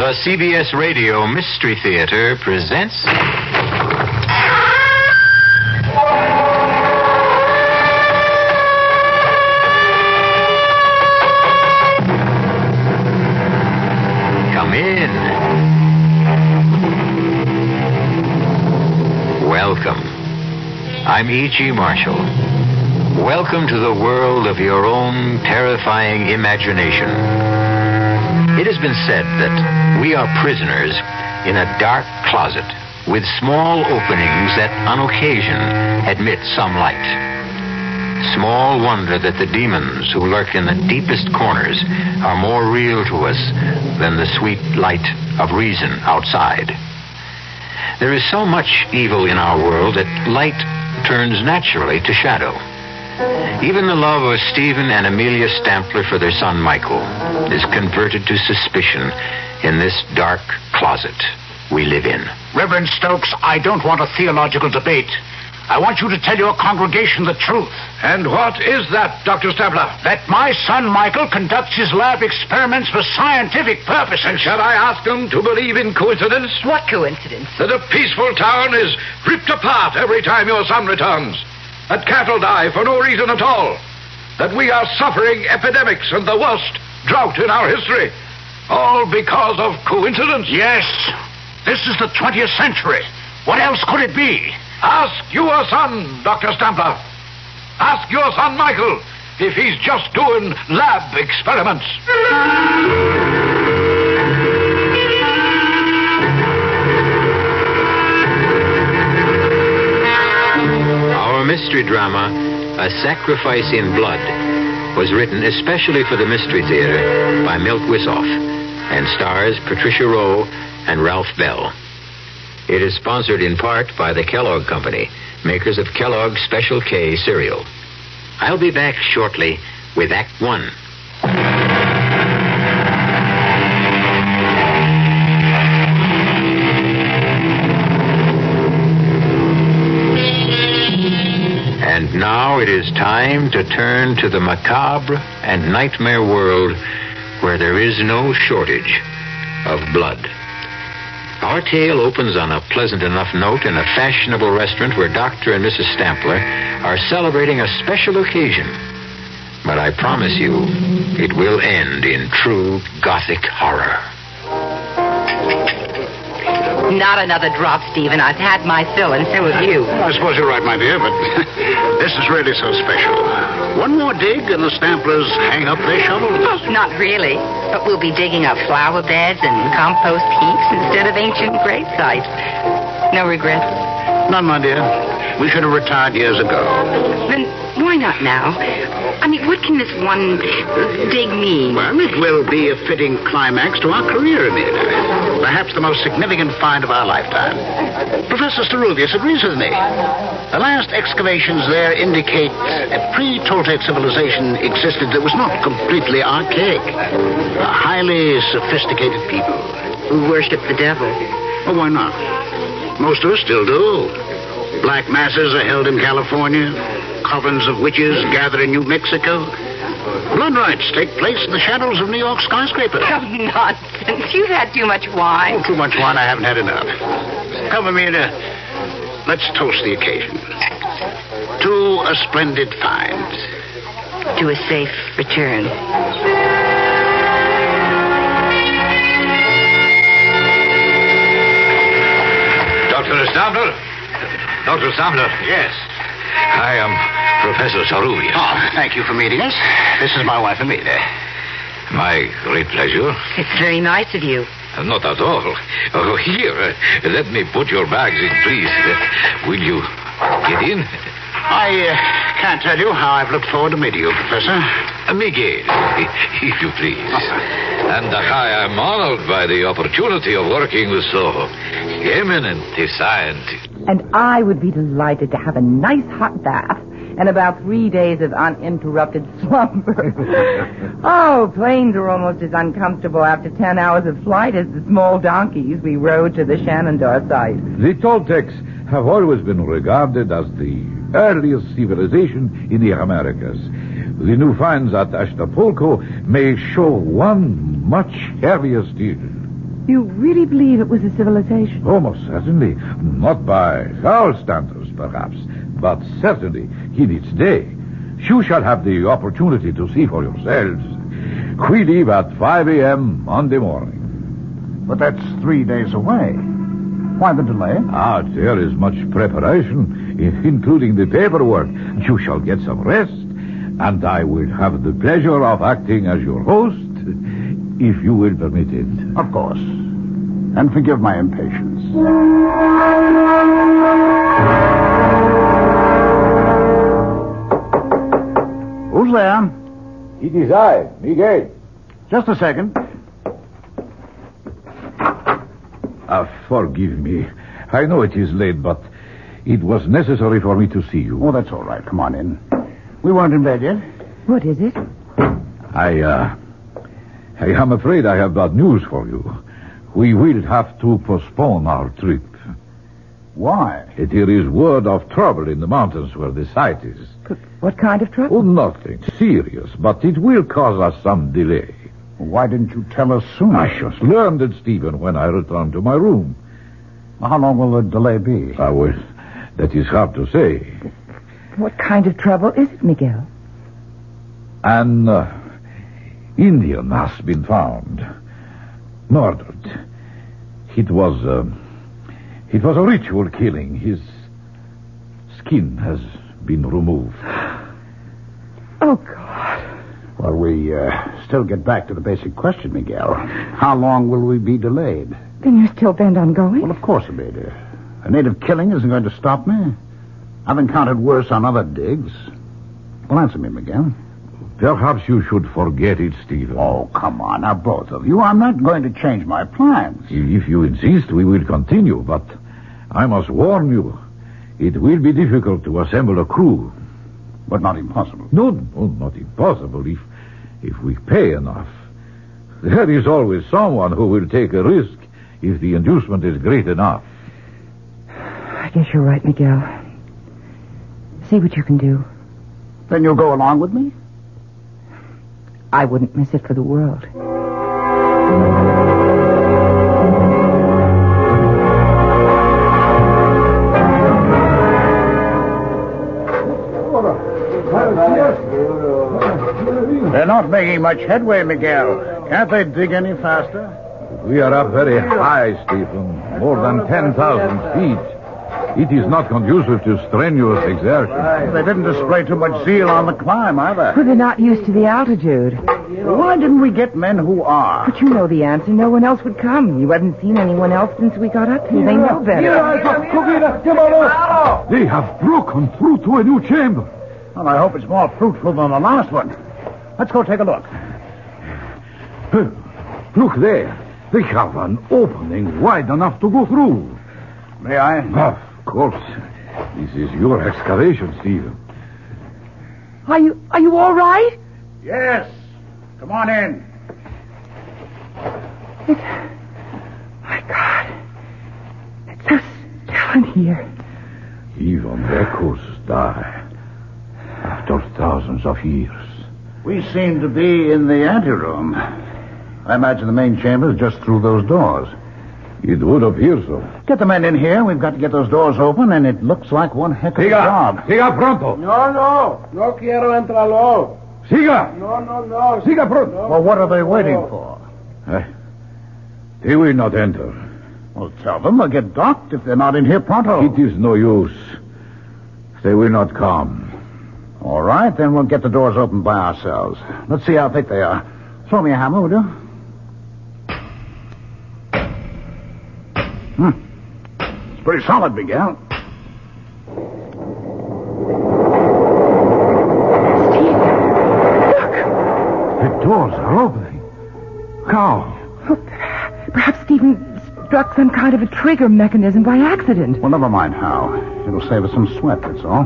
The CBS Radio Mystery Theater presents... Come in. Welcome. I'm E.G. Marshall. Welcome to the world of your own terrifying imagination. It has been said that we are prisoners in a dark closet with small openings that on occasion admit some light. Small wonder that the demons who lurk in the deepest corners are more real to us than the sweet light of reason outside. There is so much evil in our world that light turns naturally to shadow. Even the love of Stephen and Amelia Stampler for their son Michael is converted to suspicion in this dark closet we live in. Reverend Stokes, I don't want a theological debate. I want you to tell your congregation the truth. And what is that, Dr. Stampler? That my son Michael conducts his lab experiments for scientific purposes. And shall I ask them to believe in coincidence? What coincidence? That a peaceful town is ripped apart every time your son returns. That cattle die for no reason at all. That we are suffering epidemics and the worst drought in our history. All because of coincidence? Yes. This is the 20th century. What else could it be? Ask your son, Dr. Stampler. Ask your son, Michael, if he's just doing lab experiments. Our mystery drama, A Sacrifice in Blood, was written especially for the Mystery Theater by Milt Wisoff and stars Patricia Rowe and Ralph Bell. It is sponsored in part by the Kellogg Company, makers of Kellogg's Special K cereal. I'll be back shortly with Act One. And now it is time to turn to the macabre and nightmare world where there is no shortage of blood. Our tale opens on a pleasant enough note in a fashionable restaurant where Dr. and Mrs. Stampler are celebrating a special occasion. But I promise you, it will end in true Gothic horror. Not another drop, Stephen. I've had my fill, and so have you. I suppose you're right, my dear, but this is really so special. One more dig and the Stamplers hang up their shovels. Oh, not really. But we'll be digging up flower beds and compost heaps instead of ancient grave sites. No regrets? None, my dear. We should have retired years ago. Then why not now? I mean, what can this one dig mean? Well, it will be a fitting climax to our career, Amelia. Perhaps the most significant find of our lifetime. Professor Staruvius agrees with me. The last excavations there indicate a pre-Toltec civilization existed that was not completely archaic. A highly sophisticated people. Who worship the devil. Well, why not? Most of us still do. Black masses are held in California. Covens of witches gather in New Mexico. Blood rites take place in the shadows of New York skyscrapers. Oh, nonsense. You've had too much wine. Oh, too much wine, I haven't had enough. Come, Amelia. Let's toast the occasion. To a splendid find. To a safe return. Dr. Stampler? Dr. Stampler? Yes. I am Professor Staruvius. Oh, thank you for meeting us. This is my wife, Amelia. My great pleasure. It's very nice of you. Not at all. Oh, here, let me put your bags in, please. Will you get in? I can't tell you how I've looked forward to meeting you, Professor. Miguel, if you please. And I am honored by the opportunity of working with so eminent a scientist. And I would be delighted to have a nice hot bath and about 3 days of uninterrupted slumber. Oh, planes are almost as uncomfortable after 10 hours of flight as the small donkeys we rode to the Shenandoah site. The Toltecs have always been regarded as the earliest civilization in the Americas. The new finds at Acapulco may show one much heavier steel. You really believe it was a civilization? Almost certainly. Not by our standards, perhaps, but certainly in its day. You shall have the opportunity to see for yourselves. We leave at 5 a.m. Monday morning. But that's 3 days away. Why the delay? There is much preparation, including the paperwork. You shall get some rest, and I will have the pleasure of acting as your host, if you will permit it. Of course. And forgive my impatience. Who's there? It is I, Miguel. Just a second. Forgive me. I know it is late, but it was necessary for me to see you. Oh, that's all right. Come on in. We weren't in bed yet. What is it? I am afraid I have bad news for you. We will have to postpone our trip. Why? There is word of trouble in the mountains where the site is. But what kind of trouble? Oh, nothing serious, but it will cause us some delay. Why didn't you tell us sooner? I just learned it, Stephen, when I returned to my room. How long will the delay be? Well, that is hard to say. What kind of trouble is it, Miguel? An Indian has been found. Murdered. It was a ritual killing. His skin has been removed. Oh, God. Well, we still get back to the basic question, Miguel. How long will we be delayed? Then you're still bent on going? Well, of course, Amelia. A native killing isn't going to stop me. I've encountered worse on other digs. Well, answer me, Miguel. Perhaps you should forget it, Stephen. Oh, come on. Now, both of you. I'm not going to change my plans. If you insist, we will continue, but I must warn you, it will be difficult to assemble a crew. But not impossible. No, not impossible if we pay enough. There is always someone who will take a risk if the inducement is great enough. I guess you're right, Miguel. See what you can do. Then you'll go along with me? I wouldn't miss it for the world. They're not making much headway, Miguel. Can't they dig any faster? We are up very high, Stephen. More than 10,000 feet. It is not conducive to strenuous exertion. They didn't display too much zeal on the climb, either. Well, they're not used to the altitude. Why didn't we get men who are? But you know the answer. No one else would come. You haven't seen anyone else since we got up here. They know better. They have broken through to a new chamber. Well, I hope it's more fruitful than the last one. Let's go take a look. Look there. They have an opening wide enough to go through. May I? Of course. This is your excavation, Stephen. Are you all right? Yes. Come on in. My God. It's so still in here. Even echoes die after thousands of years. We seem to be in the anteroom. I imagine the main chamber is just through those doors. It would appear so. Get the men in here. We've got to get those doors open, and it looks like one heck of a job. Siga pronto. No quiero entrarlo. Siga. No. Siga pronto. Well, what are they waiting for? They will not enter. Well, tell them they'll get docked if they're not in here pronto. It is no use. They will not come. All right, then we'll get the doors open by ourselves. Let's see how thick they are. Throw me a hammer, will you? It's pretty solid, Miguel. Steve, look. The doors are opening. How? Oh, perhaps Stephen struck some kind of a trigger mechanism by accident. Well, never mind how. It'll save us some sweat, that's all.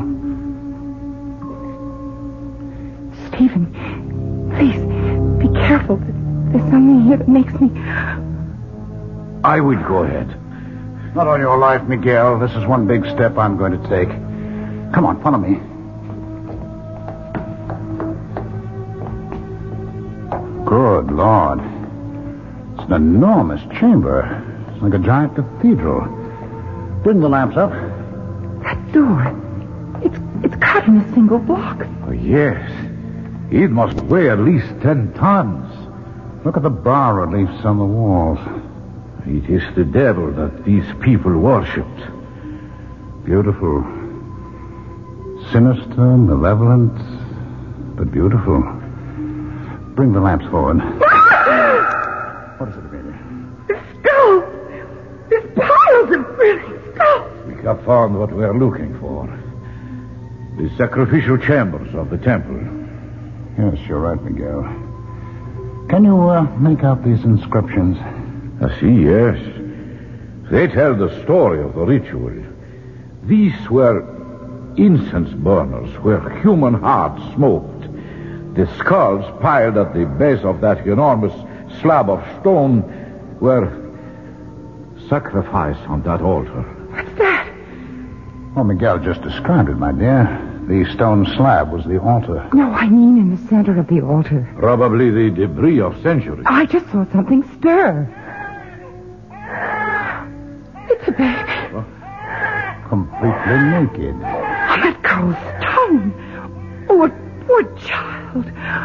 Stephen, please, be careful. There's something here that makes me... I will go ahead. Not on your life, Miguel. This is one big step I'm going to take. Come on, follow me. Good Lord. an enormous chamber. It's like a giant cathedral. Bring the lamps up. That door, it's cut in a single block. Oh, yes. It must weigh at least 10 tons. Look at the bas-reliefs on the walls. It is the devil that these people worshipped. Beautiful. Sinister, malevolent, but beautiful. Bring the lamps forward. What is it, Amelia? The skull! There's piles of brilliant skulls! We have found what we are looking for. The sacrificial chambers of the temple. Yes, you're right, Miguel. Can you make out these inscriptions? I see, yes. They tell the story of the ritual. These were incense burners where human hearts smoked. The skulls piled at the base of that enormous slab of stone were sacrificed on that altar. What's that? Well, Miguel just described it, my dear. The stone slab was the altar. No, I mean in the center of the altar. Probably the debris of centuries. I just saw something stir. It's a baby. Completely naked. On that cold stone. Oh, a poor child.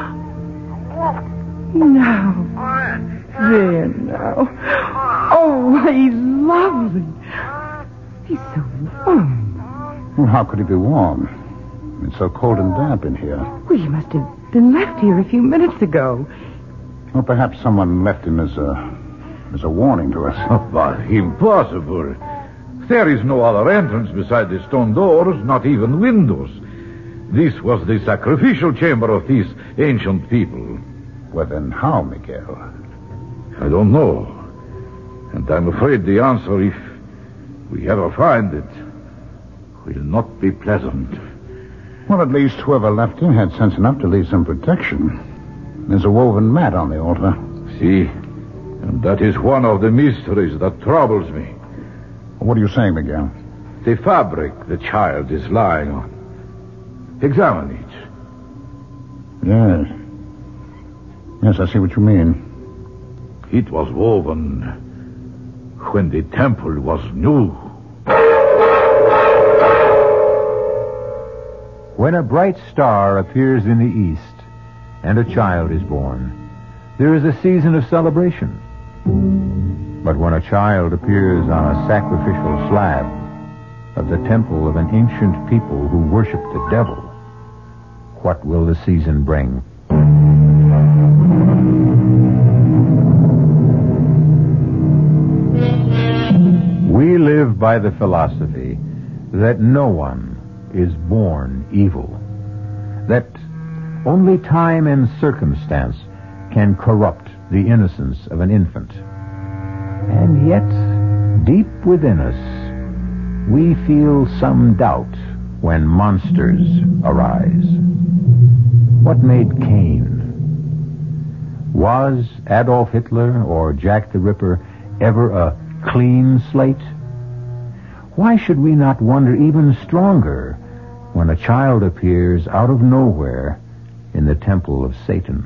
Now. There now. Oh, he's lovely. He's so warm. Well, how could he be warm? It's so cold and damp in here. Well, he must have been left here a few minutes ago. Well, perhaps someone left him as a warning to us. Oh, but impossible. There is no other entrance beside the stone doors, not even windows. This was the sacrificial chamber of these ancient people. Well, then how, Miguel? I don't know. And I'm afraid the answer, if we ever find it, will not be pleasant. Well, at least whoever left him had sense enough to leave some protection. There's a woven mat on the altar. See? And that is one of the mysteries that troubles me. What are you saying, Miguel? The fabric the child is lying on. Examine it. Yes. Yes, I see what you mean. It was woven when the temple was new. When a bright star appears in the east and a child is born, there is a season of celebration. But when a child appears on a sacrificial slab of the temple of an ancient people who worship the devil, what will the season bring? We live by the philosophy that no one is born evil, that only time and circumstance can corrupt the innocence of an infant. And yet, deep within us, we feel some doubt when monsters arise. What made Cain? Was Adolf Hitler or Jack the Ripper ever a clean slate? Why should we not wonder even stronger when a child appears out of nowhere in the temple of Satan?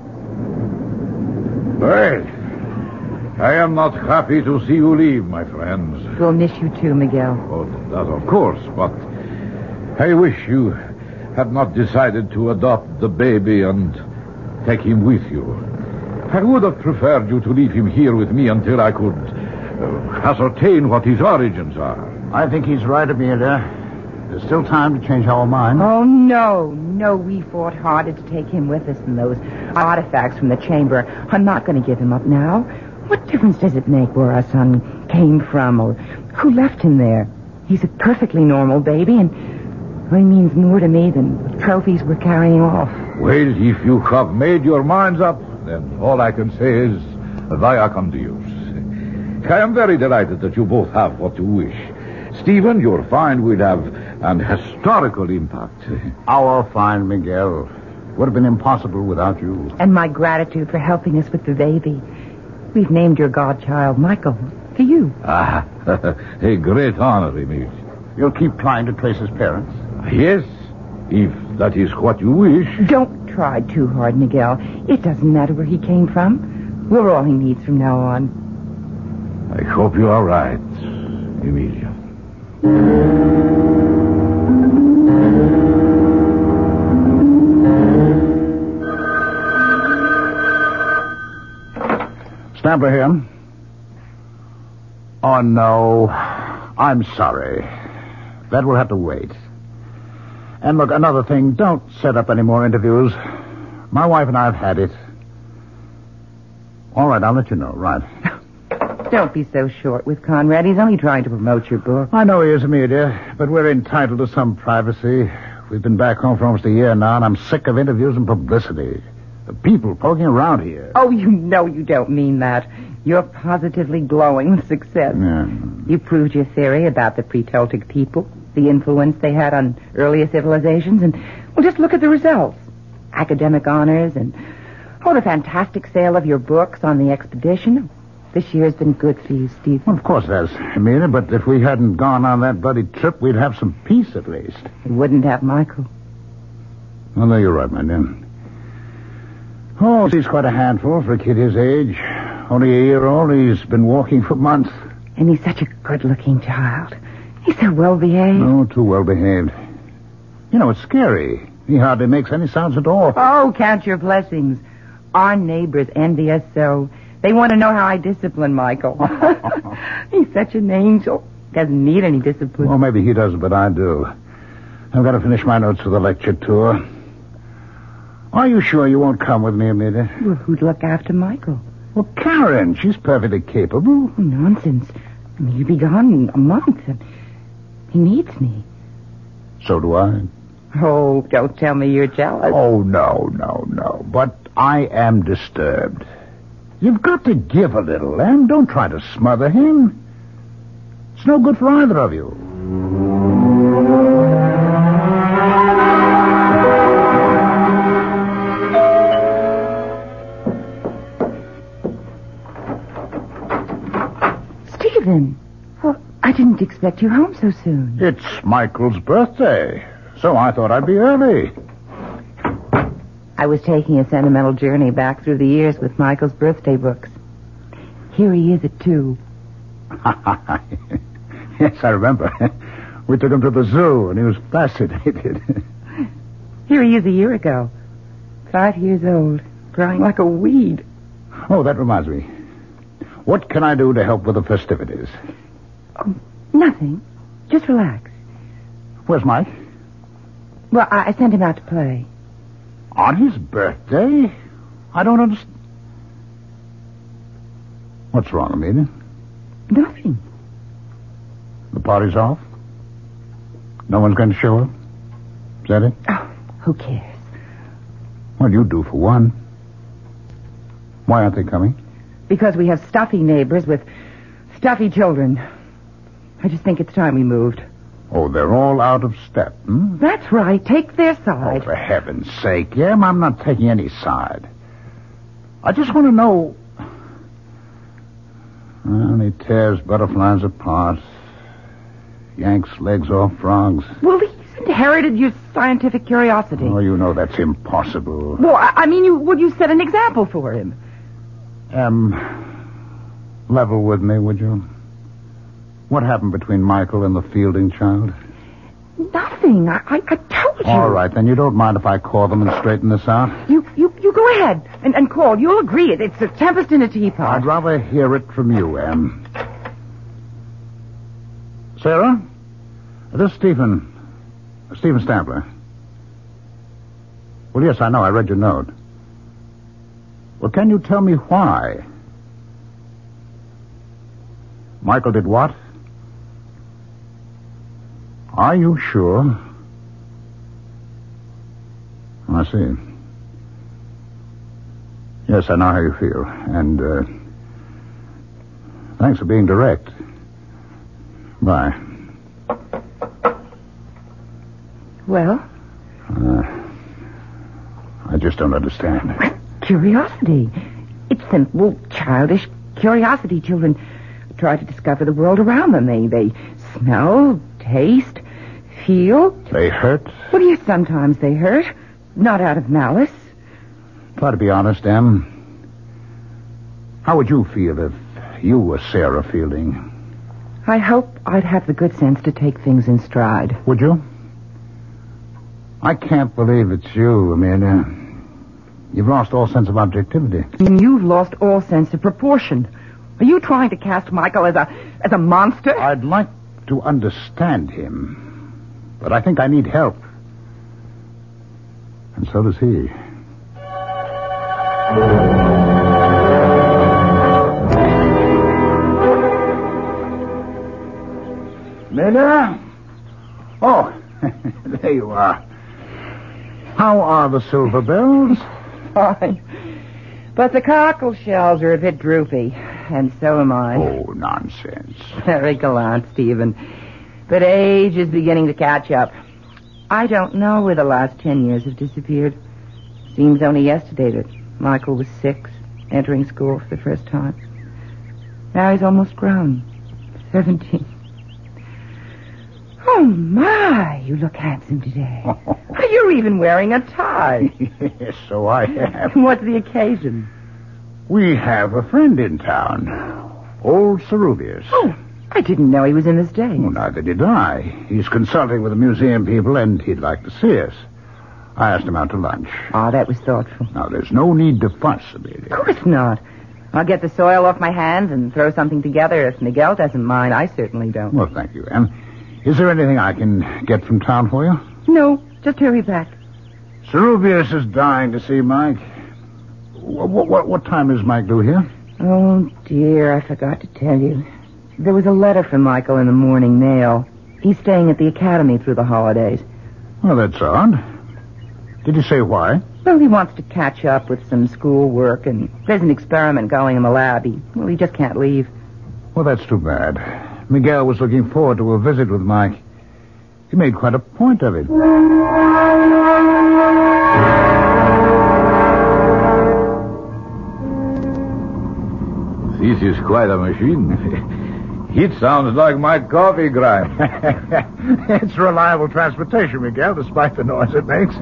Well, I am not happy to see you leave, my friends. We'll miss you too, Miguel. Oh, that of course, but I wish you had not decided to adopt the baby and take him with you. I would have preferred you to leave him here with me until I could ascertain what his origins are. I think he's right, Amelia. There's still time to change our minds. Oh, no, we fought harder to take him with us than those artifacts from the chamber. I'm not going to give him up now. What difference does it make where our son came from or who left him there? He's a perfectly normal baby, and he means more to me than the trophies we're carrying off. Well, if you have made your minds up, then all I can say is via con Deus. I am very delighted that you both have what you wish. Stephen, your find will have an historical impact. Our find, Miguel, would have been impossible without you. And my gratitude for helping us with the baby. We've named your godchild Michael for you. Ah, a great honor, Emil. You'll keep trying to trace his parents? Yes, if that is what you wish. Don't try too hard, Miguel. It doesn't matter where he came from. We're all he needs from now on. I hope you are right, Emilia. Stamper here. Oh, no. I'm sorry. That will have to wait. And look, another thing, don't set up any more interviews. My wife and I have had it. All right, I'll let you know. Right. Don't be so short with Conrad. He's only trying to promote your book. I know he is, Amelia, but we're entitled to some privacy. We've been back home for almost a year now, and I'm sick of interviews and publicity. The people poking around here. Oh, you know you don't mean that. You're positively glowing with success. Yeah. You proved your theory about the pre-Toltec people, the influence they had on earlier civilizations, and, well, just look at the results. Academic honors and, the fantastic sale of your books on the expedition. This year has been good for you, Steve. Well, of course it has, Amelia, but if we hadn't gone on that bloody trip, we'd have some peace at least. We wouldn't have Michael. Well, no, you're right, my dear. Oh, he's quite a handful for a kid his age. Only a year old. He's been walking for months. And he's such a good-looking child. He's so well-behaved. No, too well-behaved. You know, it's scary. He hardly makes any sounds at all. Oh, count your blessings. Our neighbors envy us so. They want to know how I discipline Michael. He's such an angel. Doesn't need any discipline. Well, maybe he does, but I do. I've got to finish my notes for the lecture tour. Are you sure you won't come with me, Amelia? Well, who'd look after Michael? Well, Karen. She's perfectly capable. Oh, nonsense. I mean, you'll be gone a month. He needs me. So do I. Oh, don't tell me you're jealous. Oh, no. But I am disturbed. You've got to give a little, Em. Don't try to smother him. It's no good for either of you. Stephen, well, I didn't expect you home so soon. It's Michael's birthday, so I thought I'd be early. I was taking a sentimental journey back through the years with Michael's birthday books. Here he is at 2. Yes, I remember. We took him to the zoo, and he was fascinated. Here he is a year ago. 5 years old, growing like a weed. Oh, that reminds me. What can I do to help with the festivities? Oh, nothing. Just relax. Where's Mike? Well, I sent him out to play. On his birthday? I don't understand. What's wrong, Amelia? Nothing. The party's off? No one's going to show up? Is that it? Oh, who cares? Well, you do for one. Why aren't they coming? Because we have stuffy neighbors with stuffy children. I just think it's time we moved. Oh, they're all out of step, hmm? That's right. Take their Oh, side. for heaven's sake, Em, I'm not taking any side. I just want to know... Well, he tears butterflies apart. Yanks legs off frogs. Well, he's inherited your scientific curiosity. Oh, you know that's impossible. Well, I mean, you set an example for him. Level with me, would you? What happened between Michael and the Fielding child? Nothing. I told you. All right, then you don't mind if I call them and straighten this out? You go ahead and call. You'll agree. It's a tempest in a teapot. I'd rather hear it from you, Em. Sarah? This is Stephen Stampler. Well, yes, I know. I read your note. Well, can you tell me why? Michael did what? Are you sure? I see. Yes, I know how you feel. And, thanks for being direct. Bye. Well? I just don't understand. Curiosity. It's simple, childish curiosity. Children try to discover the world around them. They smell, taste, feel. They hurt? Well, yes, sometimes they hurt. Not out of malice. Try to be honest, Em. How would you feel if you were Sarah Fielding? I hope I'd have the good sense to take things in stride. Would you? I can't believe it's you, Amelia. You've lost all sense of objectivity. You've lost all sense of proportion. Are you trying to cast Michael as a monster? I'd like to understand him, but I think I need help. And so does he. Amelia? Oh, there you are. How are the silver bells? Fine. But the cockle shells are a bit droopy, and so am I. Oh, nonsense. Very gallant, Stephen. But age is beginning to catch up. I don't know where the last 10 years have disappeared. Seems only yesterday that Michael was 6, entering school for the first time. Now he's almost grown. 17. Oh, my, you look handsome today. You're even wearing a tie. Yes, so I have. What's the occasion? We have a friend in town, old Seruvius. Oh, I didn't know he was in the States. Well, neither did I. He's consulting with the museum people, and he'd like to see us. I asked him out to lunch. Oh, that was thoughtful. Now, there's no need to fuss, Amelia. Of course not. I'll get the soil off my hands and throw something together if Miguel doesn't mind. I certainly don't. Well, thank you, Anne. Is there anything I can get from town for you? No, just hurry back. Seruvius is dying to see Mike. What time is Mike due here? Oh, dear, I forgot to tell you. There was a letter from Michael in the morning mail. He's staying at the academy through the holidays. Well, that's odd. Did he say why? Well, he wants to catch up with some school work, and there's an experiment going in the lab. He just can't leave. Well, that's too bad. Miguel was looking forward to a visit with Mike. He made quite a point of it. This is quite a machine. It sounds like my coffee grind. It's reliable transportation, Miguel, despite the noise it makes.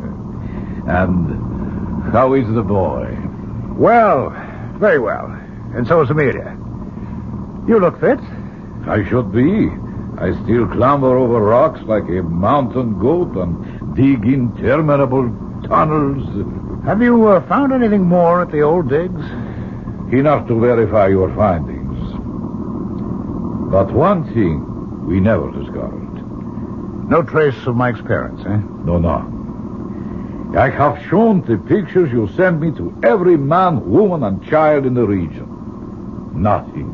And how is the boy? Well, very well. And so is Amelia. You look fit. I should be. I still clamber over rocks like a mountain goat and dig interminable tunnels. Have you found anything more at the old digs? Enough to verify your findings. But one thing we never discovered. No trace of Mike's parents, eh? No. I have shown the pictures you sent me to every man, woman, and child in the region. Nothing.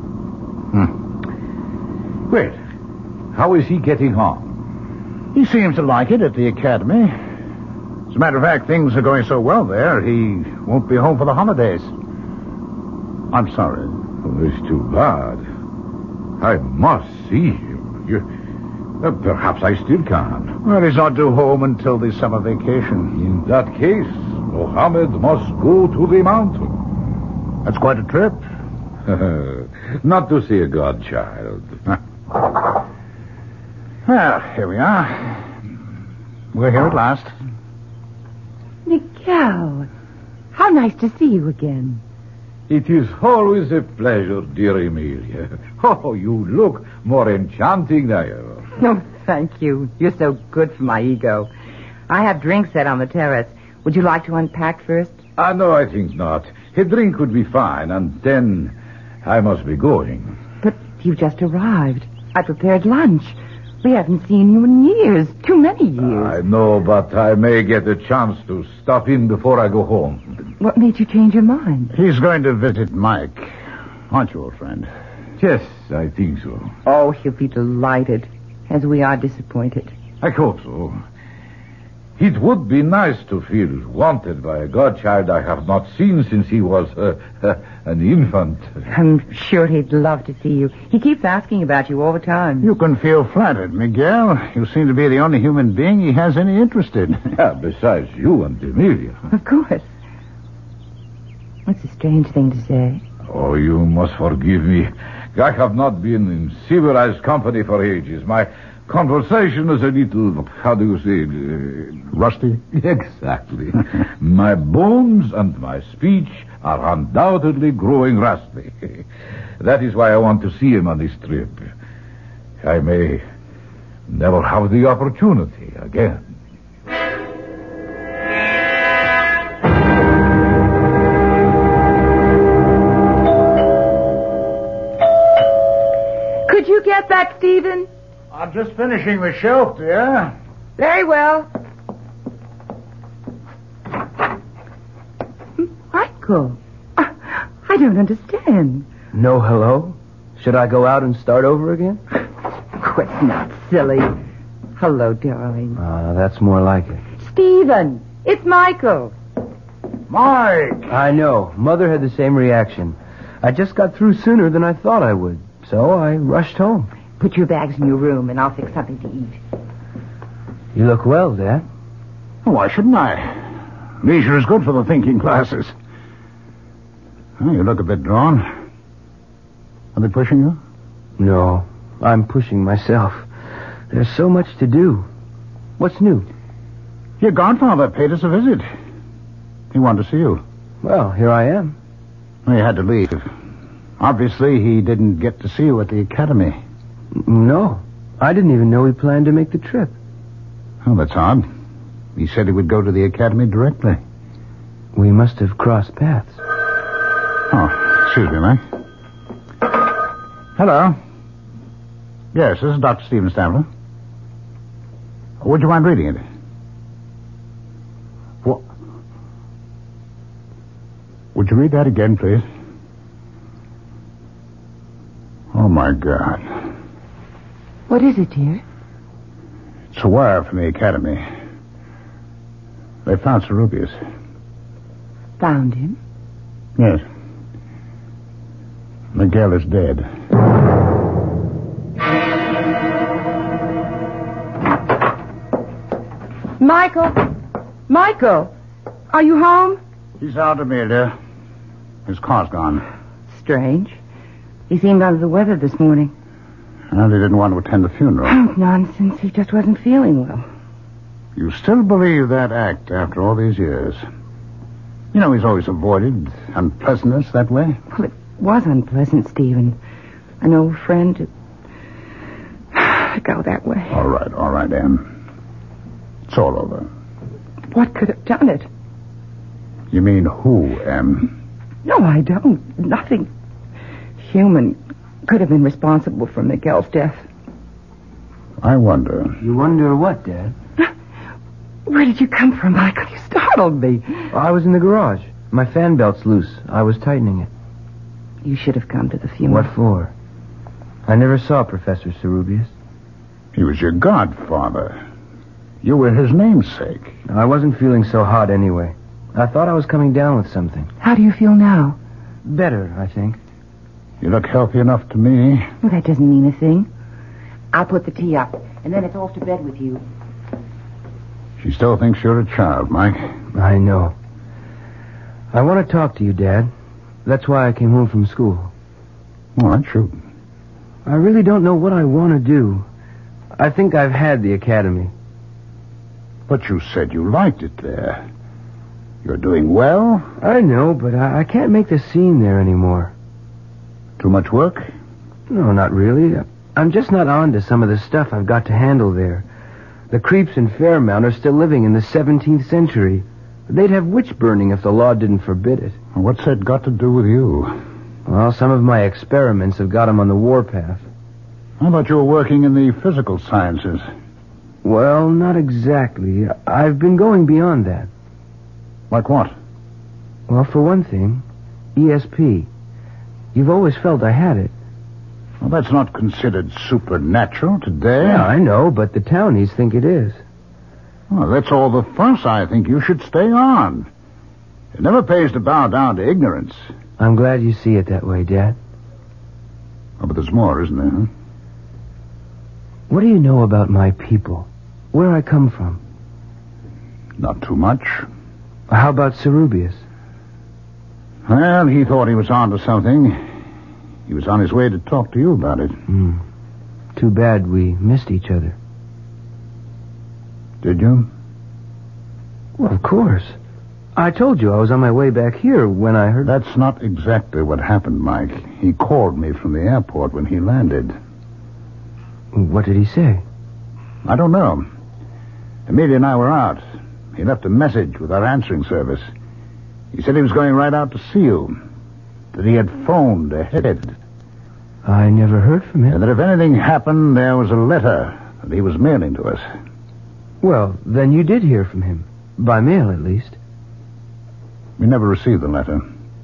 Well, how is he getting on? He seems to like it at the academy. As a matter of fact, things are going so well there, he won't be home for the holidays. I'm sorry. Oh, it's too bad. I must see him. Perhaps I still can. Well, he's not due home until the summer vacation. In that case, Mohammed must go to the mountain. That's quite a trip. Not to see a godchild. Well, here we are. We're here at last. Miguel, how nice to see you again. It is always a pleasure, dear Emilia. Oh, you look more enchanting than ever. No, thank you. You're so good for my ego. I have drinks set on the terrace. Would you like to unpack first? No, I think not. A drink would be fine, and then I must be going. But you just arrived. I prepared lunch. We haven't seen you in years. Too many years. I know, but I may get a chance to stop in before I go home. What made you change your mind? He's going to visit Mike. Aren't you, old friend? Yes, I think so. Oh, he'll be delighted, as we are disappointed. I hope so. It would be nice to feel wanted by a godchild I have not seen since he was an infant. I'm sure he'd love to see you. He keeps asking about you all the time. You can feel flattered, Miguel. You seem to be the only human being he has any interest in. Besides you and Emilia. Of course. What's a strange thing to say? Oh, you must forgive me. I have not been in civilized company for ages. My Conversation is a little, how do you say, Rusty? Exactly. My bones and my speech are undoubtedly growing rusty. That is why I want to see him on this trip. I may never have the opportunity again. Could you get that, Stephen? I'm just finishing the shelf, dear. Very well. Michael, I don't understand. No hello? Should I go out and start over again? Oh, it's not silly. Hello, darling. That's more like it. Stephen, it's Michael. Mike! I know. Mother had the same reaction. I just got through sooner than I thought I would, so I rushed home. Put your bags in your room, and I'll fix something to eat. You look well, Dad. Why shouldn't I? Leisure is good for the thinking classes. Oh, you look a bit drawn. Are they pushing you? No, I'm pushing myself. There's so much to do. What's new? Your godfather paid us a visit. He wanted to see you. Well, here I am. Well, you had to leave. Obviously, he didn't get to see you at the academy. No, I didn't even know he planned to make the trip. Oh, that's odd. He said he would go to the academy directly. We must have crossed paths. Oh, excuse me, Mike. Hello. Yes, this is Dr. Stephen Stamler. Would you mind reading it? What? Would you read that again, please? Oh, my God. What is it, dear? It's a wire from the academy. They found Sarubius. Found him? Yes. Miguel is dead. Michael, are you home? He's out, Amelia. His car's gone. Strange. He seemed under the weather this morning. And he didn't want to attend the funeral. Oh, nonsense. He just wasn't feeling well. You still believe that act after all these years? You know, he's always avoided unpleasantness that way. Well, it was unpleasant, Stephen. An old friend to go that way. All right, Em. It's all over. What could have done it? You mean who, Em? No, I don't. Nothing human could have been responsible for Miguel's death. I wonder. You wonder what, Dad? Where did you come from, Michael? You startled me. I was in the garage. My fan belt's loose. I was tightening it. You should have come to the funeral. What for? I never saw Professor Sarubius. He was your godfather. You were his namesake. I wasn't feeling so hot anyway. I thought I was coming down with something. How do you feel now? Better, I think. You look healthy enough to me. Well, that doesn't mean a thing. I'll put the tea up, and then it's off to bed with you. She still thinks you're a child, Mike. I know. I want to talk to you, Dad. That's why I came home from school. All right, shoot. I really don't know what I want to do. I think I've had the academy. But you said you liked it there. You're doing well? I know, but I can't make the scene there anymore. Too much work? No, not really. I'm just not on to some of the stuff I've got to handle there. The creeps in Fairmount are still living in the 17th century. They'd have witch burning if the law didn't forbid it. What's that got to do with you? Well, some of my experiments have got them on the warpath. How about you were working in the physical sciences? Well, not exactly. I've been going beyond that. Like what? Well, for one thing, ESP. You've always felt I had it. Well, that's not considered supernatural today. Yeah, I know, but the townies think it is. Well, that's all the fuss I think you should stay on. It never pays to bow down to ignorance. I'm glad you see it that way, Dad. Oh, but there's more, isn't there, huh? What do you know about my people? Where I come from? Not too much. How about Sarubius? Well, he thought he was on to something. He was on his way to talk to you about it. Too bad we missed each other. Did you? Well, of course. I told you I was on my way back here when I heard... That's not exactly what happened, Mike. He called me from the airport when he landed. What did he say? I don't know. Amelia and I were out. He left a message with our answering service. He said he was going right out to see you. That he had phoned ahead. I never heard from him. And that if anything happened, there was a letter that he was mailing to us. Well, then you did hear from him. By mail, at least. We never received the letter.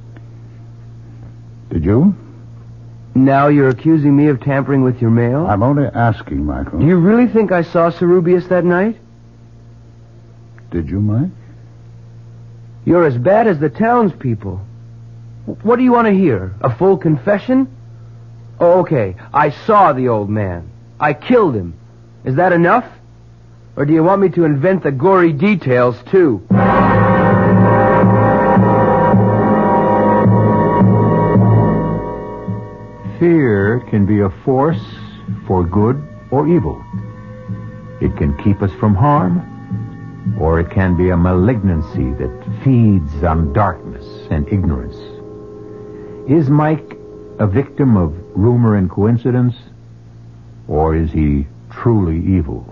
Did you? Now you're accusing me of tampering with your mail? I'm only asking, Michael. Do you really think I saw Sarubius that night? Did you, Mike? You're as bad as the townspeople. What do you want to hear? A full confession? Oh, okay. I saw the old man. I killed him. Is that enough? Or do you want me to invent the gory details, too? Fear can be a force for good or evil. It can keep us from harm, or it can be a malignancy that feeds on darkness and ignorance. Is Mike a victim of rumor and coincidence, or is he truly evil?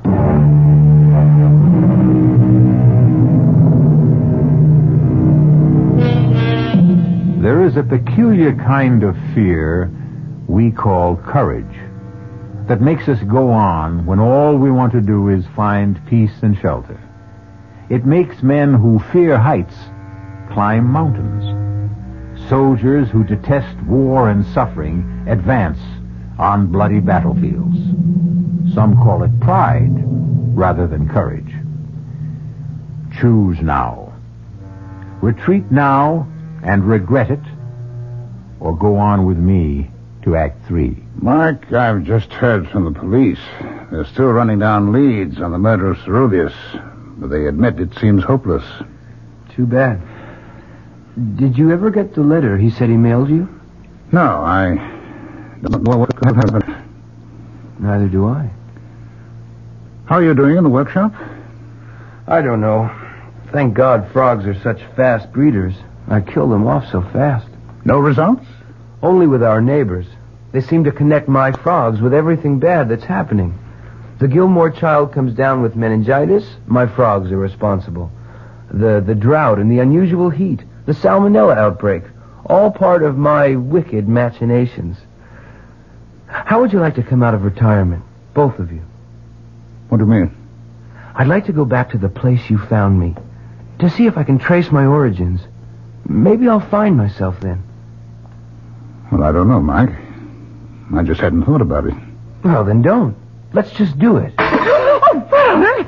There is a peculiar kind of fear we call courage that makes us go on when all we want to do is find peace and shelter. It makes men who fear heights climb mountains. Soldiers who detest war and suffering advance on bloody battlefields. Some call it pride rather than courage. Choose now. Retreat now and regret it, or go on with me to Act 3. Mark, I've just heard from the police. They're still running down leads on the murder of Sarubius, but they admit it seems hopeless. Too bad. Did you ever get the letter he said he mailed you? No, I don't know what happened. Neither do I. How are you doing in the workshop? I don't know. Thank God frogs are such fast breeders. I killed them off so fast. No results? Only with our neighbors. They seem to connect my frogs with everything bad that's happening. The Gilmore child comes down with meningitis, my frogs are responsible. The drought and the unusual heat, the salmonella outbreak, all part of my wicked machinations. How would you like to come out of retirement, both of you? What do you mean? I'd like to go back to the place you found me, to see if I can trace my origins. Maybe I'll find myself then. Well, I don't know, Mike. I just hadn't thought about it. Well, then don't. Let's just do it. Oh, Father!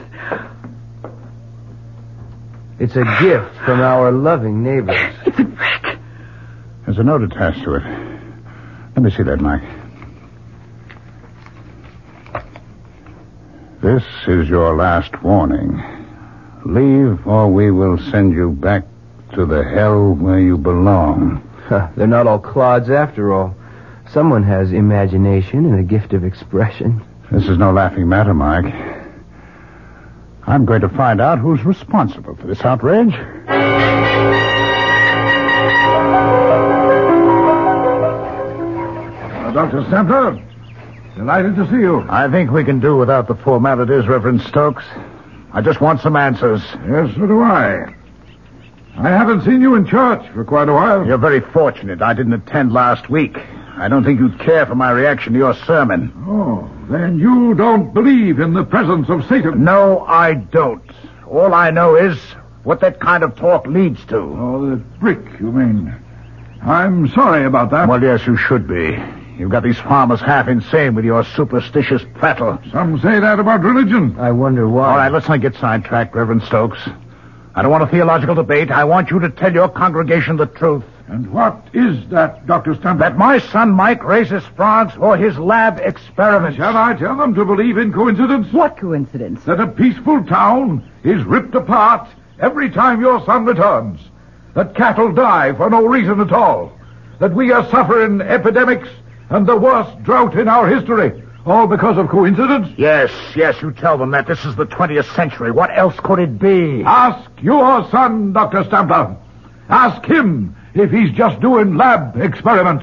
It's a gift from our loving neighbors. It's a brick. There's a note attached to it. Let me see that, Mike. This is your last warning. Leave, or we will send you back to the hell where you belong. They're not all clods after all. Someone has imagination and a gift of expression. This is no laughing matter, Mike. I'm going to find out who's responsible for this outrage. Dr. Stempler, delighted to see you. I think we can do without the formalities, Reverend Stokes. I just want some answers. Yes, so do I. I haven't seen you in church for quite a while. You're very fortunate I didn't attend last week. I don't think you'd care for my reaction to your sermon. Oh, then you don't believe in the presence of Satan? No, I don't. All I know is what that kind of talk leads to. Oh, the brick, you mean. I'm sorry about that. Well, yes, you should be. You've got these farmers half insane with your superstitious prattle. Some say that about religion. I wonder why. All right, let's not get sidetracked, Reverend Stokes. I don't want a theological debate. I want you to tell your congregation the truth. And what is that, Dr. Stempler? That my son Mike raises frogs for his lab experiments. Shall I tell them to believe in coincidence? What coincidence? That a peaceful town is ripped apart every time your son returns. That cattle die for no reason at all. That we are suffering epidemics and the worst drought in our history. All because of coincidence? Yes, you tell them that this is the 20th century. What else could it be? Ask your son, Dr. Stampler. Ask him if he's just doing lab experiments.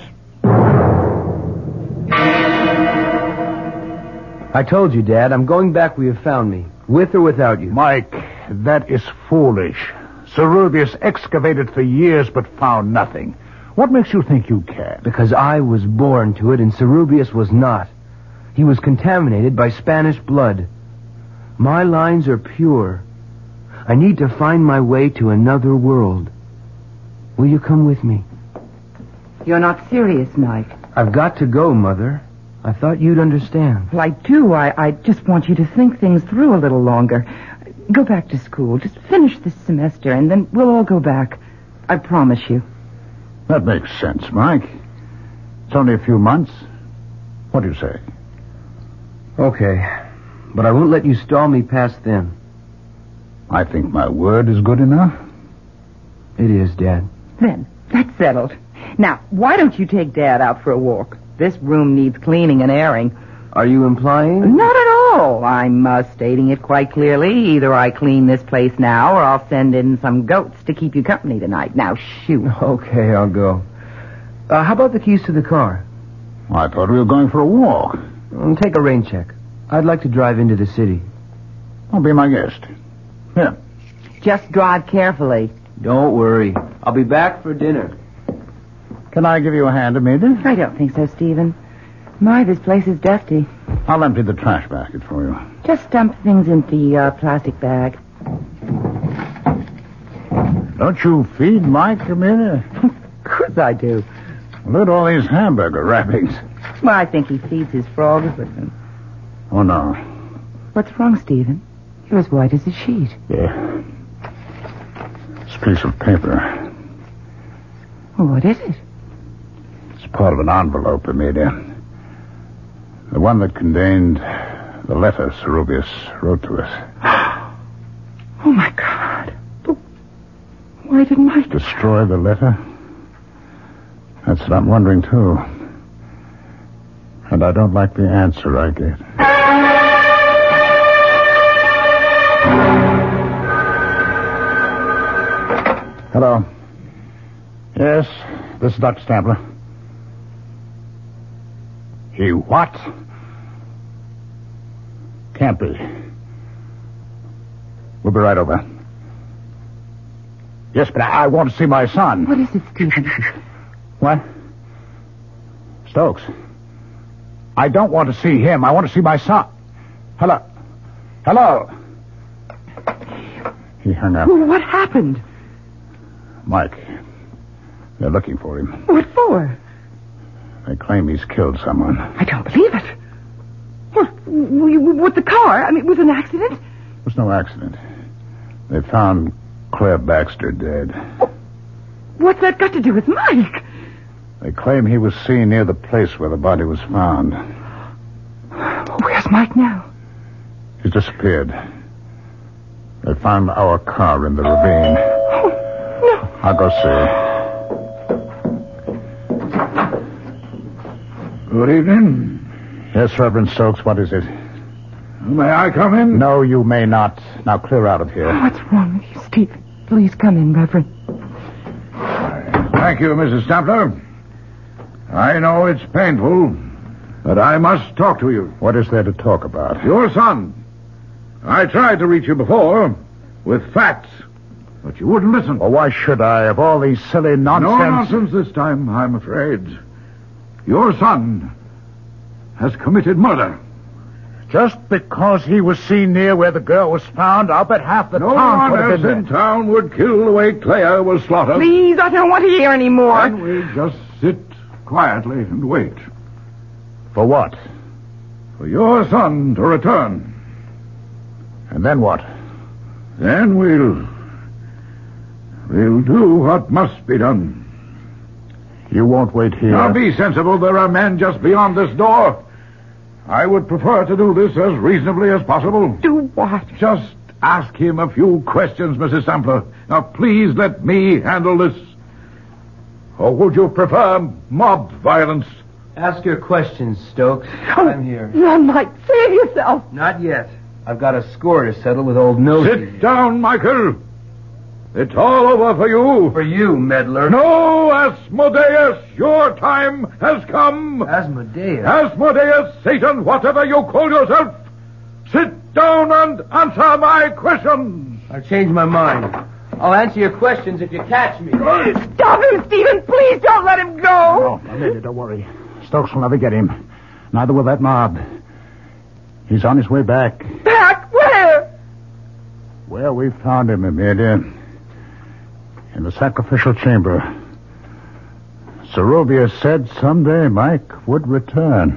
I told you, Dad, I'm going back where you found me, with or without you. Mike, that is foolish. Cerubius excavated for years but found nothing. What makes you think you can? Because I was born to it and Cerubius was not. He was contaminated by Spanish blood. My lines are pure. I need to find my way to another world. Will you come with me? You're not serious, Mike. I've got to go, Mother. I thought you'd understand. Well, I do. I just want you to think things through a little longer. Go back to school. Just finish this semester, and then we'll all go back. I promise you. That makes sense, Mike. It's only a few months. What do you say? Okay. But I won't let you stall me past then. I think my word is good enough. It is, Dad. Then, that's settled. Now, why don't you take Dad out for a walk? This room needs cleaning and airing. Are you implying? Not at all. I'm stating it quite clearly. Either I clean this place now, or I'll send in some goats to keep you company tonight. Now, shoot. Okay, I'll go. How about the keys to the car? I thought we were going for a walk. Take a rain check. I'd like to drive into the city. I'll be my guest. Here. Just drive carefully. Don't worry. I'll be back for dinner. Can I give you a hand, Amelia? I don't think so, Stephen. My, this place is dusty. I'll empty the trash basket for you. Just dump things into the plastic bag. Don't you feed Mike, Amelia? Of course I do. Look at all these hamburger wrappings. Well, I think he feeds his frogs with them. Oh, no. What's wrong, Stephen? You're as white as a sheet. Yeah. This piece of paper. Well, what is it? It's part of an envelope, Amelia. The one that contained the letter Cerubius wrote to us. Oh, my God. Why didn't Mike destroy the letter? That's what I'm wondering, too. And I don't like the answer I get. Hello. Yes, this is Dr. Stampler. He what? Can't be. We'll be right over. Yes, but I want to see my son. What is it, Stephen? What? Stokes. I don't want to see him. I want to see my son. Hello. Hello. He hung up. What happened? Mike. They're looking for him. What for? They claim he's killed someone. I don't believe it. What? With the car? I mean, with an accident? It was no accident. They found Claire Baxter dead. What's that got to do with Mike? They claim he was seen near the place where the body was found. Where's Mike now? He's disappeared. They found our car in the ravine. Oh, no. I'll go see. Good evening. Yes, Reverend Stokes, what is it? May I come in? No, you may not. Now clear out of here. What's wrong with you, Stephen? Please come in, Reverend. Thank you, Mrs. Stampler. I know it's painful, but I must talk to you. What is there to talk about? Your son. I tried to reach you before with facts, but you wouldn't listen. Well, why should I? Of all these silly nonsense... No nonsense this time, I'm afraid. Your son has committed murder. Just because he was seen near where the girl was found, I'll bet half the no town one would have else been in town would kill the way Claire was slaughtered. Please, I don't want to hear any more. Then we just sit quietly and wait. For what? For your son to return. And then what? Then we'll do what must be done. You won't wait here. Now be sensible. There are men just beyond this door. I would prefer to do this as reasonably as possible. Do what? Just ask him a few questions, Mrs. Sampler. Now, please let me handle this. Or would you prefer mob violence Ask your questions, Stokes. I'm here. Run, Mike. Save yourself. Not yet. I've got a score to settle with old Nosy. Sit down, Michael. It's all over for you. For you, meddler. No, Asmodeus, your time has come. Asmodeus? Asmodeus, Satan, whatever you call yourself. Sit down and answer my questions. I've changed my mind. I'll answer your questions if you catch me. Stop him, Stephen. Please don't let him go. No, Amelia, don't worry. Stokes will never get him. Neither will that mob. He's on his way back. Back? Where? Where we found him, Amelia. In the sacrificial chamber. Zerubius said someday Mike would return.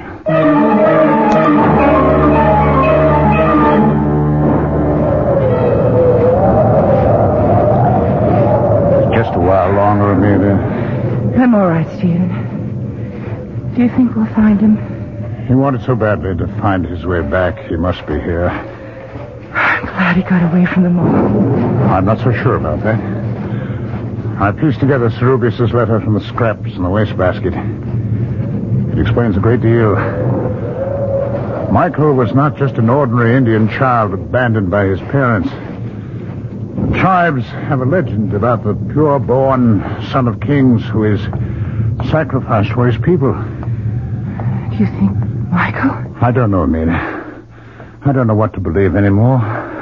Just a while longer, Amelia. I'm all right, Stephen. Do you think we'll find him? He wanted so badly to find his way back. He must be here. I'm glad he got away from them all. I'm not so sure about that. I pieced together Zerubius' letter from the scraps in the wastebasket. It explains a great deal. Michael was not just an ordinary Indian child abandoned by his parents. The tribes have a legend about the pure-born son of kings who is sacrificed for his people. Do you think Michael? I don't know, Amelia. I don't know what to believe anymore.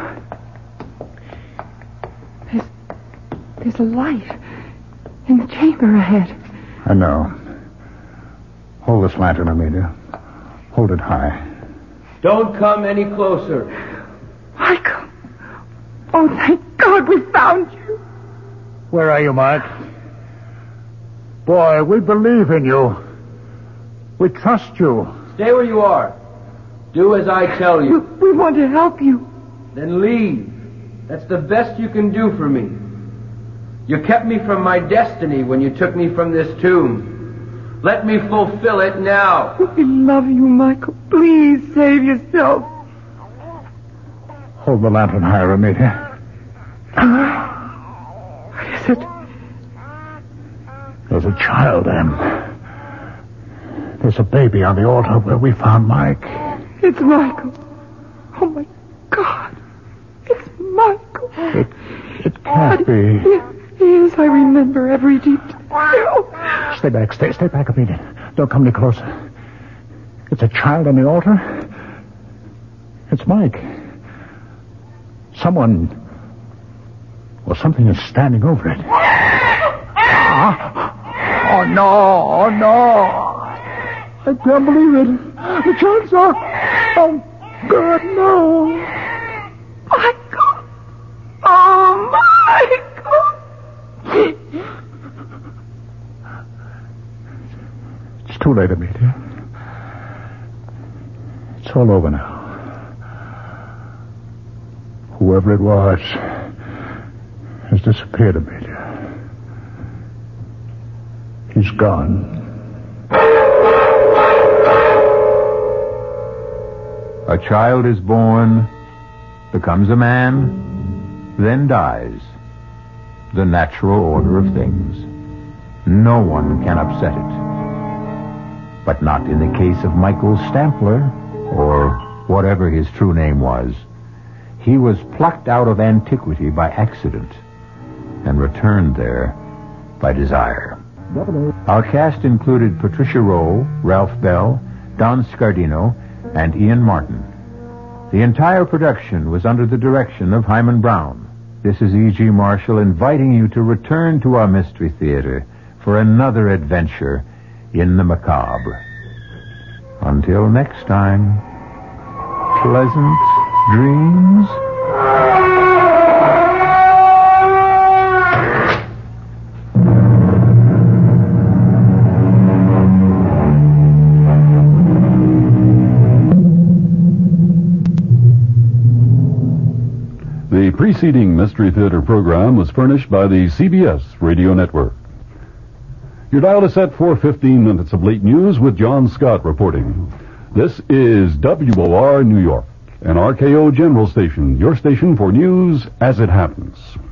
There's a light in the chamber ahead. I know. Hold this lantern, Amelia. Hold it high. Don't come any closer. Michael. Oh, thank God we found you. Where are you, Mike? Boy, we believe in you. We trust you. Stay where you are. Do as I tell you. We want to help you. Then leave. That's the best you can do for me. You kept me from my destiny when you took me from this tomb. Let me fulfill it now. We love you, Michael. Please save yourself. Hold the lantern higher, Amelia. What is it? There's a child, Em. There's a baby on the altar where we found Mike. It's Michael. Oh, my God. It's Michael. It can't be. Yes, I remember every detail. Stay back. Stay back, Amelia. Don't come any closer. It's a child on the altar. It's Mike. Someone or something is standing over it. Oh, no. I can't believe it. The child's off. Oh, God, no. Michael. Oh, Michael. It's too late, Amelia. It's all over now. Whoever it was has disappeared, Amelia. He's gone. A child is born, becomes a man, then dies. The natural order of things. No one can upset it. But not in the case of Michael Stampler, or whatever his true name was. He was plucked out of antiquity by accident and returned there by desire. Our cast included Patricia Rowe, Ralph Bell, Don Scardino, and Ian Martin. The entire production was under the direction of Hyman Brown. This is E.G. Marshall inviting you to return to our Mystery Theater for another adventure in the macabre. Until next time, pleasant dreams. The preceding Mystery Theater program was furnished by the CBS Radio Network. Your dial is set for 15 minutes of late news with John Scott reporting. This is WOR New York, an RKO General Station, your station for news as it happens.